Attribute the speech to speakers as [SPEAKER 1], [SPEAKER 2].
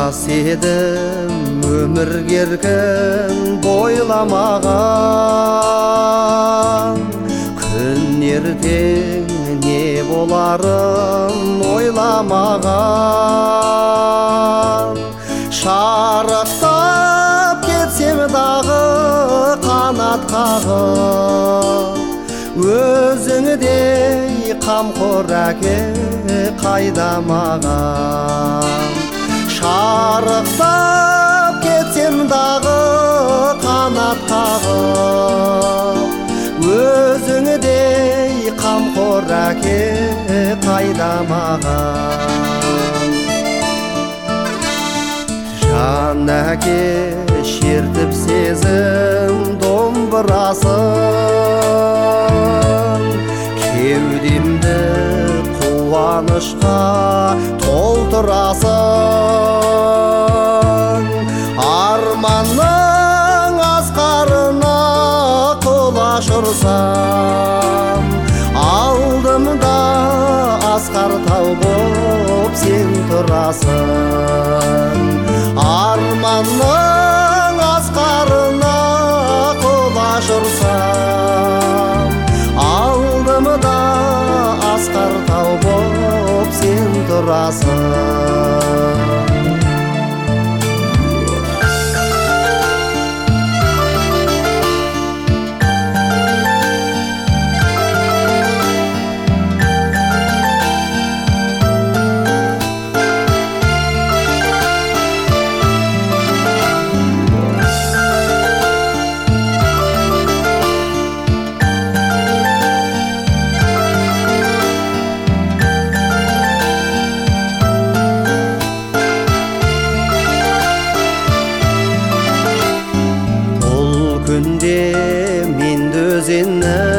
[SPEAKER 1] жас едім өмірге еркін бойламаған, күн ертең не боларын ойламаған. Шарықтап кетсем дағы қанат қағып, өзіңдей қамқор әке қайда маған. Шарықтап кетсем дағы қанат қағып, өзіңдей қамқор әке қайда маған. Жан әке шертіп сезім домбырасын, кеудемді қуанышқа толтырасың. Арманның асқарына құлаш ұрсам, алдымда асқар тау боп сен тұрасың. Арманның асқарына құлаш ұрсам, алдымда асқар тау боп сен тұрасың. Күнде менді өзеннің